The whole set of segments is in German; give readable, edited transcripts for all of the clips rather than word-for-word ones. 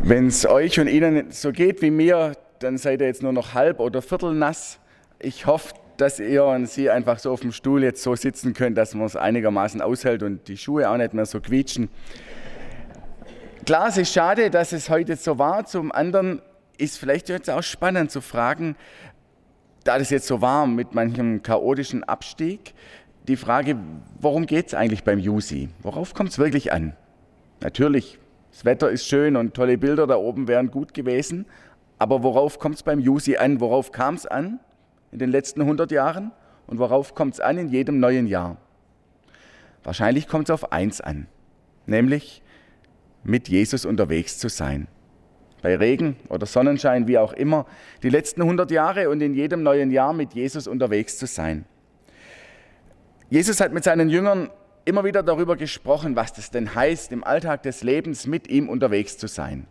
Wenn es euch und Ihnen so geht wie mir, dann seid ihr jetzt nur noch halb oder viertel nass. Ich hoffe, dass ihr und Sie einfach so auf dem Stuhl jetzt so sitzen könnt, dass man es einigermaßen aushält und die Schuhe auch nicht mehr so quietschen. Klar, es ist schade, dass es heute so war. Zum anderen ist vielleicht jetzt auch spannend zu fragen, da das jetzt so war mit manchem chaotischen Abstieg, die Frage, worum geht es eigentlich beim Jusi? Worauf kommt es wirklich an? Natürlich, das Wetter ist schön und tolle Bilder da oben wären gut gewesen, aber worauf kommt es beim Jusi an? Worauf kam es an in den letzten 100 Jahren und worauf kommt es an in jedem neuen Jahr? Wahrscheinlich kommt es auf eins an, nämlich mit Jesus unterwegs zu sein. Bei Regen oder Sonnenschein, wie auch immer, die letzten 100 Jahre und in jedem neuen Jahr mit Jesus unterwegs zu sein. Jesus hat mit seinen Jüngern immer wieder darüber gesprochen, was das denn heißt, im Alltag des Lebens mit ihm unterwegs zu sein.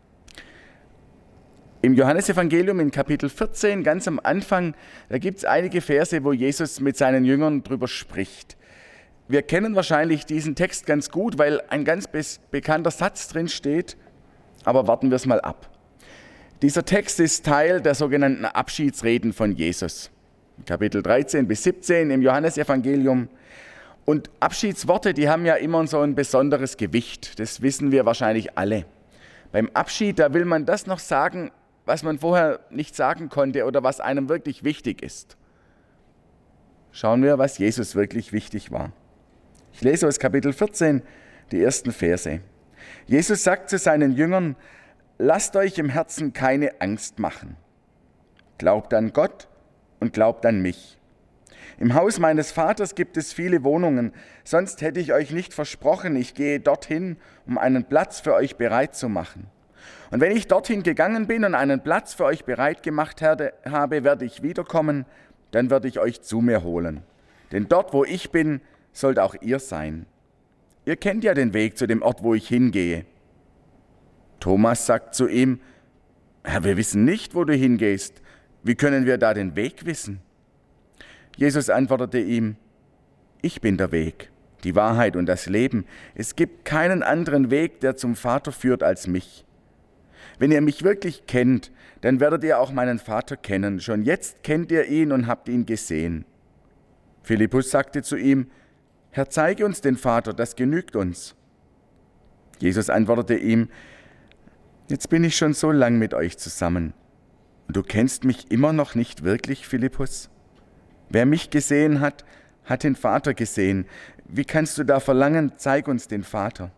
Im Johannesevangelium in Kapitel 14, ganz am Anfang, da gibt es einige Verse, wo Jesus mit seinen Jüngern drüber spricht. Wir kennen wahrscheinlich diesen Text ganz gut, weil ein ganz bekannter Satz drin steht, aber warten wir es mal ab. Dieser Text ist Teil der sogenannten Abschiedsreden von Jesus. Kapitel 13 bis 17 im Johannesevangelium. Und Abschiedsworte, die haben ja immer so ein besonderes Gewicht. Das wissen wir wahrscheinlich alle. Beim Abschied, da will man das noch sagen, was man vorher nicht sagen konnte oder was einem wirklich wichtig ist. Schauen wir, was Jesus wirklich wichtig war. Ich lese aus Kapitel 14 die ersten Verse. Jesus sagt zu seinen Jüngern: Lasst euch im Herzen keine Angst machen. Glaubt an Gott und glaubt an mich. Im Haus meines Vaters gibt es viele Wohnungen, sonst hätte ich euch nicht versprochen, ich gehe dorthin, um einen Platz für euch bereit zu machen. Und wenn ich dorthin gegangen bin und einen Platz für euch bereit gemacht habe, werde ich wiederkommen, dann werde ich euch zu mir holen. Denn dort, wo ich bin, sollt auch ihr sein. Ihr kennt ja den Weg zu dem Ort, wo ich hingehe. Thomas sagt zu ihm: Herr, wir wissen nicht, wo du hingehst. Wie können wir da den Weg wissen? Jesus antwortete ihm: Ich bin der Weg, die Wahrheit und das Leben. Es gibt keinen anderen Weg, der zum Vater führt, als mich. Wenn ihr mich wirklich kennt, dann werdet ihr auch meinen Vater kennen. Schon jetzt kennt ihr ihn und habt ihn gesehen. Philippus sagte zu ihm: Herr, zeige uns den Vater, das genügt uns. Jesus antwortete ihm: Jetzt bin ich schon so lang mit euch zusammen. Und du kennst mich immer noch nicht wirklich, Philippus? Wer mich gesehen hat, hat den Vater gesehen. Wie kannst du da verlangen, zeig uns den Vater?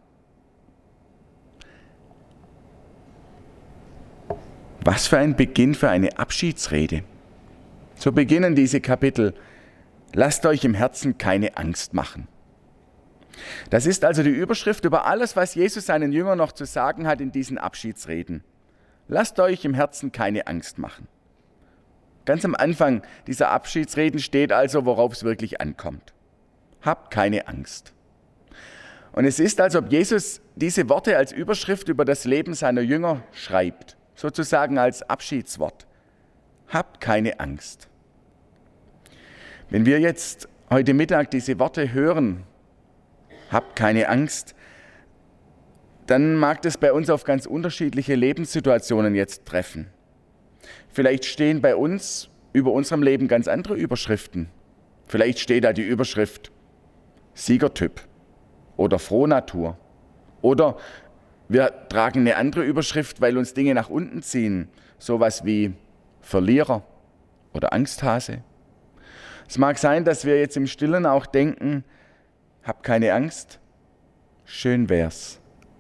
Was für ein Beginn für eine Abschiedsrede. So beginnen diese Kapitel. Lasst euch im Herzen keine Angst machen. Das ist also die Überschrift über alles, was Jesus seinen Jüngern noch zu sagen hat in diesen Abschiedsreden. Lasst euch im Herzen keine Angst machen. Ganz am Anfang dieser Abschiedsreden steht also, worauf es wirklich ankommt. Habt keine Angst. Und es ist, als ob Jesus diese Worte als Überschrift über das Leben seiner Jünger schreibt, sozusagen als Abschiedswort. Habt keine Angst. Wenn wir jetzt heute Mittag diese Worte hören, habt keine Angst, dann mag das bei uns auf ganz unterschiedliche Lebenssituationen jetzt treffen. Vielleicht stehen bei uns über unserem Leben ganz andere Überschriften. Vielleicht steht da die Überschrift Siegertyp oder Frohnatur. Oder wir tragen eine andere Überschrift, weil uns Dinge nach unten ziehen. Sowas wie Verlierer oder Angsthase. Es mag sein, dass wir jetzt im Stillen auch denken: Hab keine Angst, schön wär's.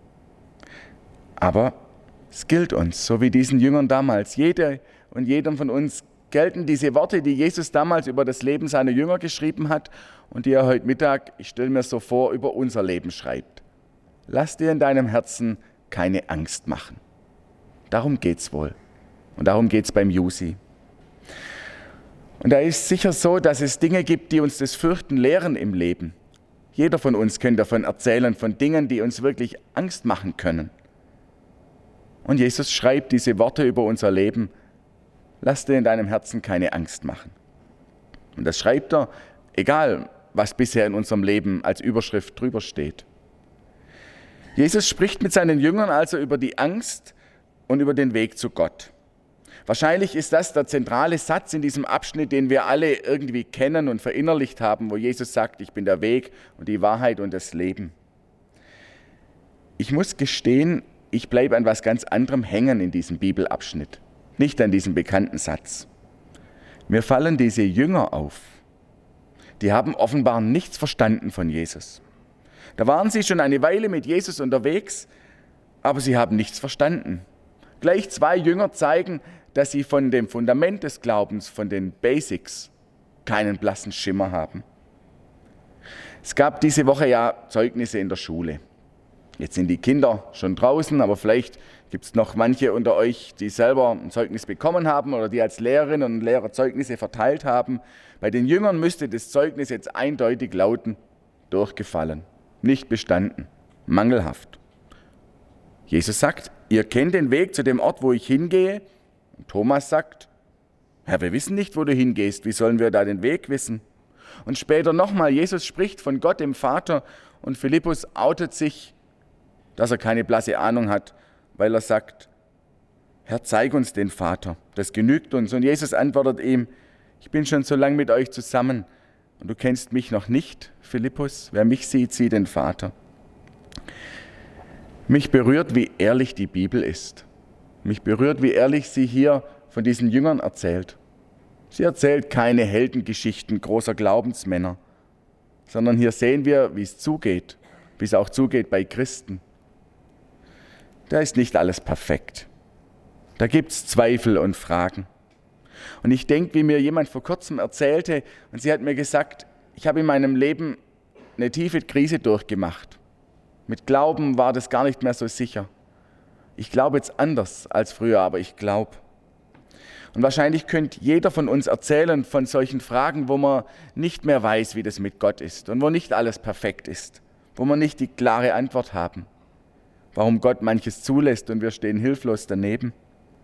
Aber es gilt uns, so wie diesen Jüngern damals. Jede und jedem von uns gelten diese Worte, die Jesus damals über das Leben seiner Jünger geschrieben hat und die er heute Mittag, ich stelle mir so vor, über unser Leben schreibt. Lass dir in deinem Herzen keine Angst machen. Darum geht's wohl. Und darum geht's beim Jusi. Und da ist sicher so, dass es Dinge gibt, die uns das Fürchten lehren im Leben. Jeder von uns könnte davon erzählen, von Dingen, die uns wirklich Angst machen können. Und Jesus schreibt diese Worte über unser Leben: Lass dir in deinem Herzen keine Angst machen. Und das schreibt er, egal was bisher in unserem Leben als Überschrift drüber steht. Jesus spricht mit seinen Jüngern also über die Angst und über den Weg zu Gott. Wahrscheinlich ist das der zentrale Satz in diesem Abschnitt, den wir alle irgendwie kennen und verinnerlicht haben, wo Jesus sagt, ich bin der Weg und die Wahrheit und das Leben. Ich muss gestehen, ich bleibe an was ganz anderem hängen in diesem Bibelabschnitt, nicht an diesem bekannten Satz. Mir fallen diese Jünger auf. Die haben offenbar nichts verstanden von Jesus. Da waren sie schon eine Weile mit Jesus unterwegs, aber sie haben nichts verstanden. Gleich 2 Jünger zeigen, dass sie von dem Fundament des Glaubens, von den Basics, keinen blassen Schimmer haben. Es gab diese Woche ja Zeugnisse in der Schule. Jetzt sind die Kinder schon draußen, aber vielleicht gibt es noch manche unter euch, die selber ein Zeugnis bekommen haben oder die als Lehrerinnen und Lehrer Zeugnisse verteilt haben. Bei den Jüngern müsste das Zeugnis jetzt eindeutig lauten: durchgefallen, nicht bestanden, mangelhaft. Jesus sagt, ihr kennt den Weg zu dem Ort, wo ich hingehe. Und Thomas sagt, Herr, wir wissen nicht, wo du hingehst, wie sollen wir da den Weg wissen? Und später nochmal, Jesus spricht von Gott, dem Vater, und Philippus outet sich, dass er keine blasse Ahnung hat, weil er sagt, Herr, zeig uns den Vater, das genügt uns. Und Jesus antwortet ihm, ich bin schon so lange mit euch zusammen und du kennst mich noch nicht, Philippus. Wer mich sieht, sieht den Vater. Mich berührt, wie ehrlich die Bibel ist. Mich berührt, wie ehrlich sie hier von diesen Jüngern erzählt. Sie erzählt keine Heldengeschichten großer Glaubensmänner, sondern hier sehen wir, wie es zugeht, wie es auch zugeht bei Christen. Da ist nicht alles perfekt. Da gibt es Zweifel und Fragen. Und ich denke, wie mir jemand vor kurzem erzählte, und sie hat mir gesagt, ich habe in meinem Leben eine tiefe Krise durchgemacht. Mit Glauben war das gar nicht mehr so sicher. Ich glaube jetzt anders als früher, aber ich glaube. Und wahrscheinlich könnte jeder von uns erzählen von solchen Fragen, wo man nicht mehr weiß, wie das mit Gott ist und wo nicht alles perfekt ist, wo wir nicht die klare Antwort haben, warum Gott manches zulässt und wir stehen hilflos daneben.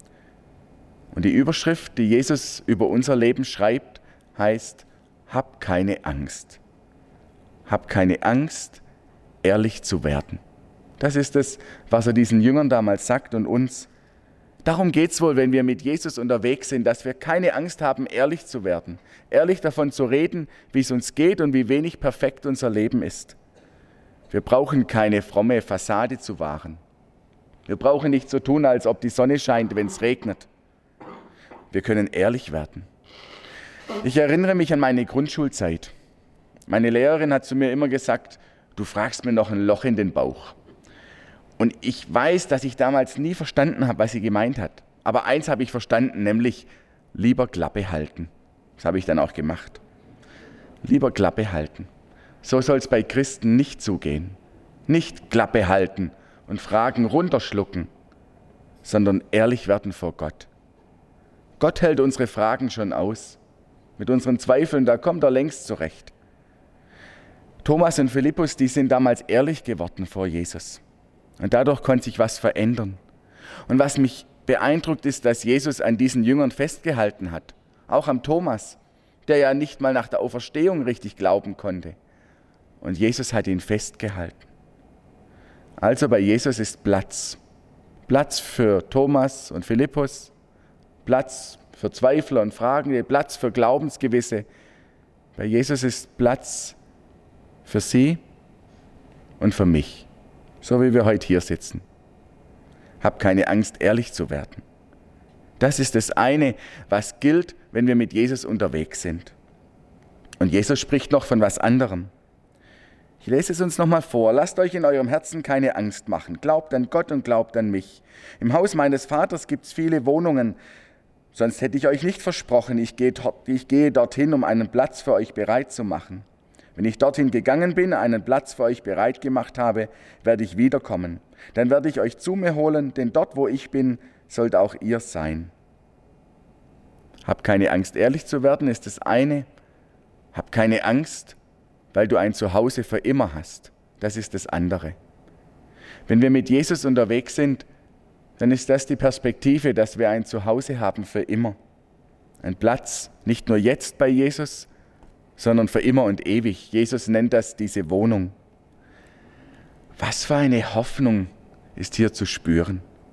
Und die Überschrift, die Jesus über unser Leben schreibt, heißt, hab keine Angst. Hab keine Angst, ehrlich zu werden. Das ist es, was er diesen Jüngern damals sagt und uns. Darum geht es wohl, wenn wir mit Jesus unterwegs sind, dass wir keine Angst haben, ehrlich zu werden. Ehrlich davon zu reden, wie es uns geht und wie wenig perfekt unser Leben ist. Wir brauchen keine fromme Fassade zu wahren. Wir brauchen nicht so tun, als ob die Sonne scheint, wenn es regnet. Wir können ehrlich werden. Ich erinnere mich an meine Grundschulzeit. Meine Lehrerin hat zu mir immer gesagt, du fragst mir noch ein Loch in den Bauch. Und ich weiß, dass ich damals nie verstanden habe, was sie gemeint hat. Aber eins habe ich verstanden, nämlich lieber Klappe halten. Das habe ich dann auch gemacht. Lieber Klappe halten. So soll es bei Christen nicht zugehen. Nicht Klappe halten und Fragen runterschlucken, sondern ehrlich werden vor Gott. Gott hält unsere Fragen schon aus. Mit unseren Zweifeln, da kommt er längst zurecht. Thomas und Philippus, die sind damals ehrlich geworden vor Jesus. Und dadurch konnte sich was verändern. Und was mich beeindruckt ist, dass Jesus an diesen Jüngern festgehalten hat. Auch am Thomas, der ja nicht mal nach der Auferstehung richtig glauben konnte. Und Jesus hat ihn festgehalten. Also bei Jesus ist Platz. Platz für Thomas und Philippus, Platz für Zweifler und Fragende, Platz für Glaubensgewisse. Bei Jesus ist Platz für sie und für mich. So wie wir heute hier sitzen. Hab keine Angst, ehrlich zu werden. Das ist das eine, was gilt, wenn wir mit Jesus unterwegs sind. Und Jesus spricht noch von was anderem. Ich lese es uns nochmal vor. Lasst euch in eurem Herzen keine Angst machen. Glaubt an Gott und glaubt an mich. Im Haus meines Vaters gibt es viele Wohnungen. Sonst hätte ich euch nicht versprochen, ich gehe dorthin, um einen Platz für euch bereit zu machen. Wenn ich dorthin gegangen bin, einen Platz für euch bereit gemacht habe, werde ich wiederkommen. Dann werde ich euch zu mir holen, denn dort, wo ich bin, sollt auch ihr sein. Hab keine Angst, ehrlich zu werden, ist das eine. Hab keine Angst, weil du ein Zuhause für immer hast. Das ist das andere. Wenn wir mit Jesus unterwegs sind, dann ist das die Perspektive, dass wir ein Zuhause haben für immer. Ein Platz, nicht nur jetzt bei Jesus, sondern für immer und ewig. Jesus nennt das diese Wohnung. Was für eine Hoffnung ist hier zu spüren.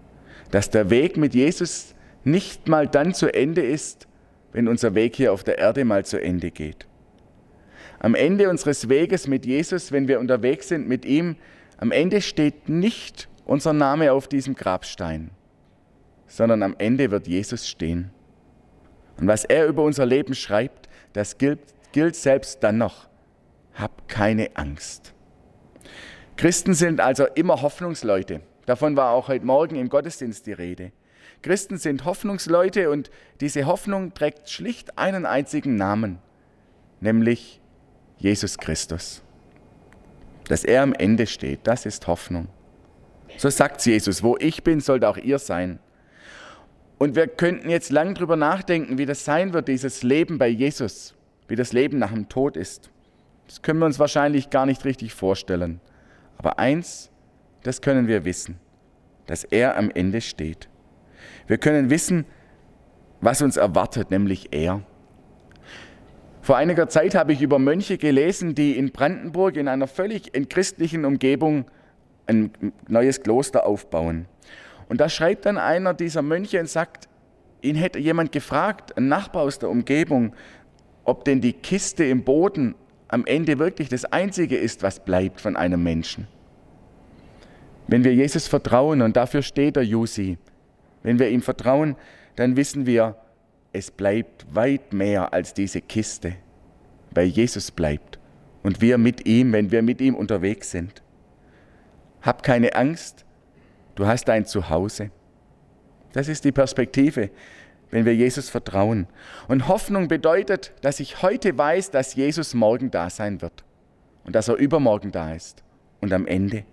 dass der Weg mit Jesus nicht mal dann zu Ende ist, wenn unser Weg hier auf der Erde mal zu Ende geht. Am Ende unseres Weges mit Jesus, wenn wir unterwegs sind mit ihm, am Ende steht nicht unser Name auf diesem Grabstein, sondern am Ende wird Jesus stehen. Und was er über unser Leben schreibt, das gilt selbst dann noch. Hab keine Angst. Christen sind also immer Hoffnungsleute. Davon war auch heute Morgen im Gottesdienst die Rede. Christen sind Hoffnungsleute und diese Hoffnung trägt schlicht einen einzigen Namen, nämlich Jesus Christus. Dass er am Ende steht, das ist Hoffnung. So sagt Jesus, wo ich bin, sollt auch ihr sein. Und wir könnten jetzt lang drüber nachdenken, wie das sein wird, dieses Leben bei Jesus, wie das Leben nach dem Tod ist. Das können wir uns wahrscheinlich gar nicht richtig vorstellen. Aber eins, das können wir wissen, dass er am Ende steht. Wir können wissen, was uns erwartet, nämlich er. Vor einiger Zeit habe ich über Mönche gelesen, die in Brandenburg in einer völlig entchristlichen Umgebung ein neues Kloster aufbauen. Und da schreibt dann einer dieser Mönche und sagt, ihn hätte jemand gefragt, ein Nachbar aus der Umgebung, ob denn die Kiste im Boden am Ende wirklich das Einzige ist, was bleibt von einem Menschen. Wenn wir Jesus vertrauen, und dafür steht der Jussi, wenn wir ihm vertrauen, dann wissen wir, es bleibt weit mehr als diese Kiste, weil Jesus bleibt und wir mit ihm, wenn wir mit ihm unterwegs sind. Hab keine Angst, du hast ein Zuhause. Das ist die Perspektive, wenn wir Jesus vertrauen. Und Hoffnung bedeutet, dass ich heute weiß, dass Jesus morgen da sein wird und dass er übermorgen da ist und am Ende.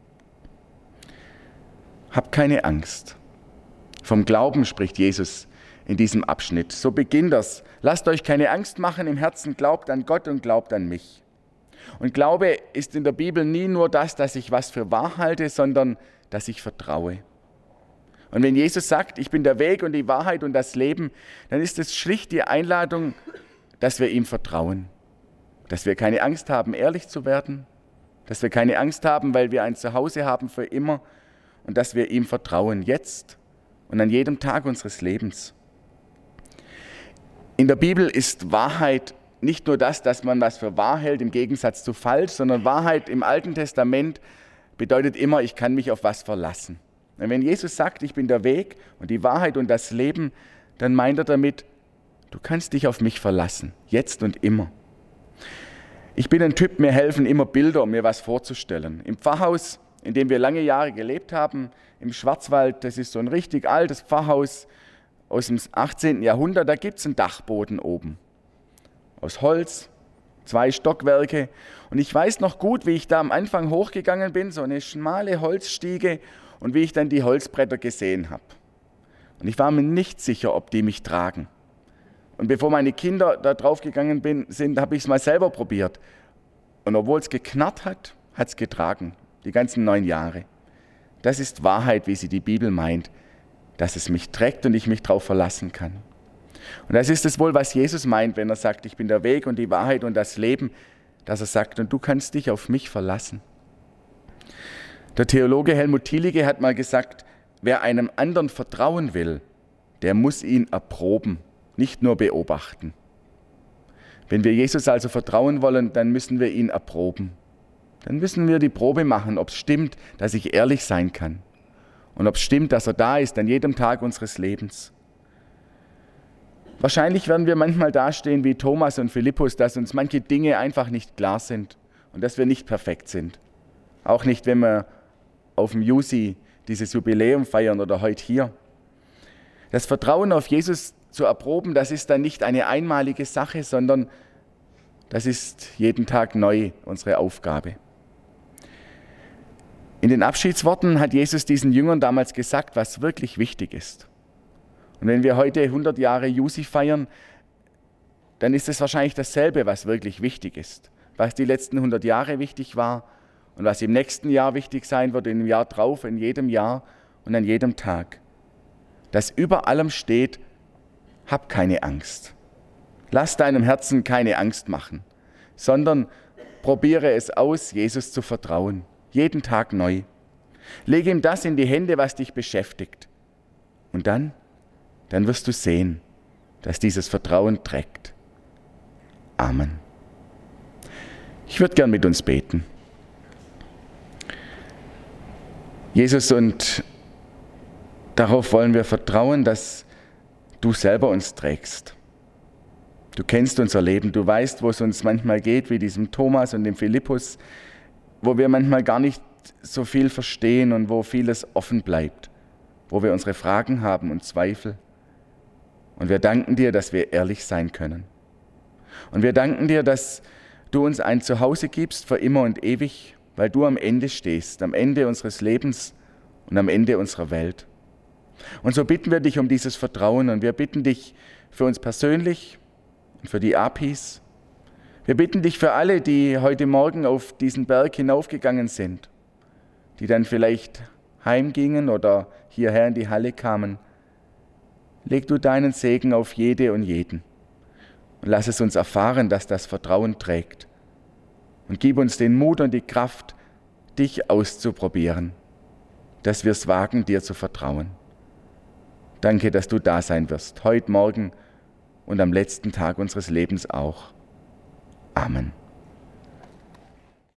Hab keine Angst. Vom Glauben spricht Jesus in diesem Abschnitt. So beginnt das. Lasst euch keine Angst machen im Herzen, glaubt an Gott und glaubt an mich. Und Glaube ist in der Bibel nie nur das, dass ich was für wahr halte, sondern dass ich vertraue. Und wenn Jesus sagt, ich bin der Weg und die Wahrheit und das Leben, dann ist es schlicht die Einladung, dass wir ihm vertrauen. Dass wir keine Angst haben, ehrlich zu werden. Dass wir keine Angst haben, weil wir ein Zuhause haben für immer. Und dass wir ihm vertrauen, jetzt und an jedem Tag unseres Lebens. In der Bibel ist Wahrheit nicht nur das, dass man was für wahr hält im Gegensatz zu falsch, sondern Wahrheit im Alten Testament bedeutet immer, ich kann mich auf was verlassen. Und wenn Jesus sagt, ich bin der Weg und die Wahrheit und das Leben, dann meint er damit, du kannst dich auf mich verlassen, jetzt und immer. Ich bin ein Typ, mir helfen immer Bilder, um mir was vorzustellen. Im Pfarrhaus, in dem wir lange Jahre gelebt haben, im Schwarzwald, das ist so ein richtig altes Pfarrhaus aus dem 18. Jahrhundert, da gibt es einen Dachboden oben. Aus Holz, 2 Stockwerke. Und ich weiß noch gut, wie ich da am Anfang hochgegangen bin, so eine schmale Holzstiege, und wie ich dann die Holzbretter gesehen habe. Und ich war mir nicht sicher, ob die mich tragen. Und bevor meine Kinder da drauf gegangen sind, habe ich es mal selber probiert. Und obwohl es geknarrt hat, hat es getragen, die ganzen 9 Jahre. Das ist Wahrheit, wie sie die Bibel meint, dass es mich trägt und ich mich darauf verlassen kann. Und das ist es wohl, was Jesus meint, wenn er sagt, ich bin der Weg und die Wahrheit und das Leben, dass er sagt, und du kannst dich auf mich verlassen. Der Theologe Helmut Thielicke hat mal gesagt, wer einem anderen vertrauen will, der muss ihn erproben, nicht nur beobachten. Wenn wir Jesus also vertrauen wollen, dann müssen wir ihn erproben. Dann müssen wir die Probe machen, ob es stimmt, dass ich ehrlich sein kann. Und ob es stimmt, dass er da ist an jedem Tag unseres Lebens. Wahrscheinlich werden wir manchmal dastehen wie Thomas und Philippus, dass uns manche Dinge einfach nicht klar sind und dass wir nicht perfekt sind. Auch nicht, wenn wir auf dem Jussi dieses Jubiläum feiern oder heute hier. Das Vertrauen auf Jesus zu erproben, das ist dann nicht eine einmalige Sache, sondern das ist jeden Tag neu unsere Aufgabe. In den Abschiedsworten hat Jesus diesen Jüngern damals gesagt, was wirklich wichtig ist. Und wenn wir heute 100 Jahre Jussi feiern, dann ist es wahrscheinlich dasselbe, was wirklich wichtig ist. Was die letzten 100 Jahre wichtig war und was im nächsten Jahr wichtig sein wird, im Jahr drauf, in jedem Jahr und an jedem Tag. Dass über allem steht, hab keine Angst. Lass deinem Herzen keine Angst machen, sondern probiere es aus, Jesus zu vertrauen. Jeden Tag neu. Lege ihm das in die Hände, was dich beschäftigt. Und dann wirst du sehen, dass dieses Vertrauen trägt. Amen. Ich würde gern mit uns beten. Jesus, und darauf wollen wir vertrauen, dass du selber uns trägst. Du kennst unser Leben, du weißt, wo es uns manchmal geht, wie diesem Thomas und dem Philippus, wo wir manchmal gar nicht so viel verstehen und wo vieles offen bleibt, wo wir unsere Fragen haben und Zweifel. Und wir danken dir, dass wir ehrlich sein können. Und wir danken dir, dass du uns ein Zuhause gibst für immer und ewig, weil du am Ende stehst, am Ende unseres Lebens und am Ende unserer Welt. Und so bitten wir dich um dieses Vertrauen und wir bitten dich für uns persönlich und für die APIs. Wir bitten dich für alle, die heute Morgen auf diesen Berg hinaufgegangen sind, die dann vielleicht heimgingen oder hierher in die Halle kamen. Leg du deinen Segen auf jede und jeden und lass es uns erfahren, dass das Vertrauen trägt. Und gib uns den Mut und die Kraft, dich auszuprobieren, dass wir es wagen, dir zu vertrauen. Danke, dass du da sein wirst, heute Morgen und am letzten Tag unseres Lebens auch. Amen.